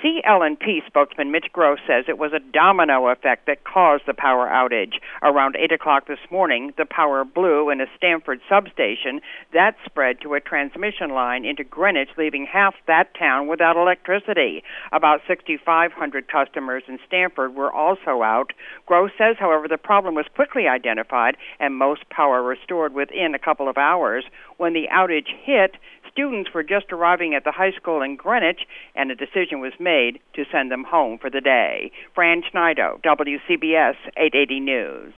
CL&P spokesman Mitch Gross says it was a domino effect that caused the power outage. Around 8 o'clock this morning, the power blew in a Stamford substation. That spread to a transmission line into Greenwich, leaving half that town without electricity. About 6,500 customers in Stamford were also out. Gross says, however, the problem was quickly identified and most power restored within a couple of hours. When the outage hit, students were just arriving at the high school in Greenwich, and a decision was made to send them home for the day. Fran Schneider, WCBS 880 News.